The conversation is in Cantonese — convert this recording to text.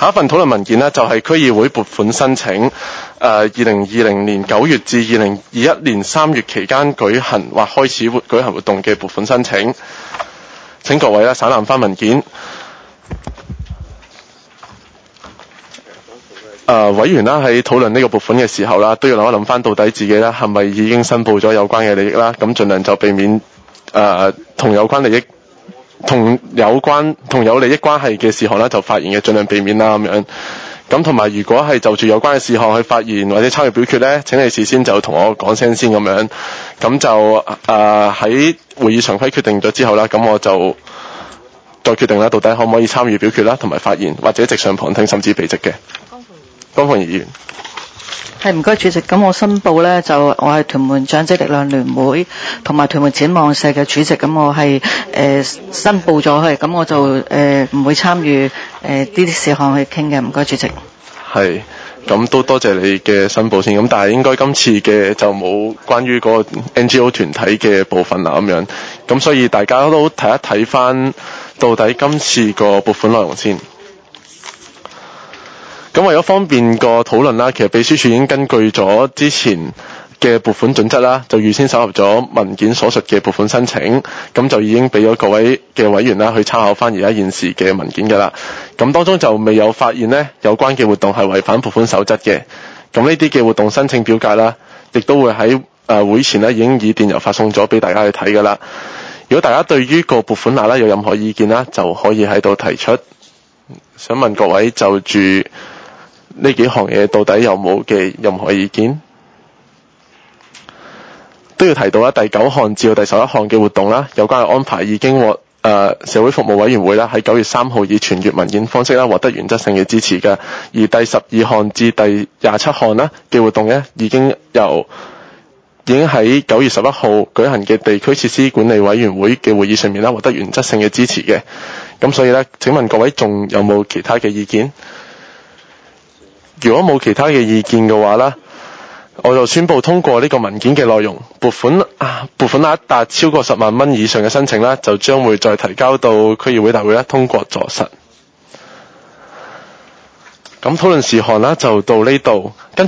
下一份討論文件呢，就係區議會撥款申請，2020年9月至2021年3月期間舉行或開始舉行活動嘅撥款申請。請各位省覽翻文件。委員啦喺討論呢個撥款嘅時候啦，都要諗一諗翻到底自己啦係咪已經申報咗有關嘅利益啦，咁盡量就避免同有利益關係嘅事項啦就發言嘅，盡量避免啦咁樣。咁同埋如果係就住有關嘅事項去發言或者參與表決呢，請你事先就同我講聲先咁樣。咁就喺會議常規決定咗之後啦，咁我就再決定啦，到底可唔可以參與表決啦，同埋發言或者直上旁聽甚至避席嘅。江鳳儀議員。 係，唔該主席。咁我申報呢，就我係屯門長者力量聯會同埋屯門展望社嘅主席，咁我係申報咗佢，咁我就唔會參與呢啲事項去傾嘅。唔該主席。係， 咁都多謝你嘅申報先。咁但係應該今次嘅就冇關於嗰個 NGO 團體嘅部分啦咁樣。咁所以大家都睇一睇翻到底今次個撥款內容先。咁為咗方便個討論啦，其實秘書處已經根據咗之前嘅撥款準則啦，就預先搜集咗文件所述嘅撥款申請，咁就已經俾咗各位嘅委員啦去參考翻而家現時嘅文件㗎啦。咁當中就未有發現呢有關嘅活動係違反撥款守則嘅。咁呢啲嘅活動申請表格啦，亦都會喺會前呢已經以電郵發送咗俾大家去睇㗎啦。如果大家對於個撥款額咧有任何意見啦，就可以喺度提出。想問各位就住呢幾項嘢到底有冇嘅任何意見？都要提到啦，第9項至到第11項嘅活動啦，有關嘅安排已經獲社會服務委員會啦喺9月3號以傳閱文件方式啦獲得原則性嘅支持嘅。而第12項至第27項啦嘅活動咧，已經喺9月11號舉行嘅地區設施管理委員會嘅會議上面啦獲得原則性嘅支持嘅。咁所以咧，請問各位仲有冇其他嘅意見？如果冇其他嘅意見嘅話呢，我就宣布通過呢個文件嘅內容。撥款額達超過10萬蚊以上嘅申請啦，就將會再提交到區議會大會啦通過作實。咁討論事項啦就到呢度。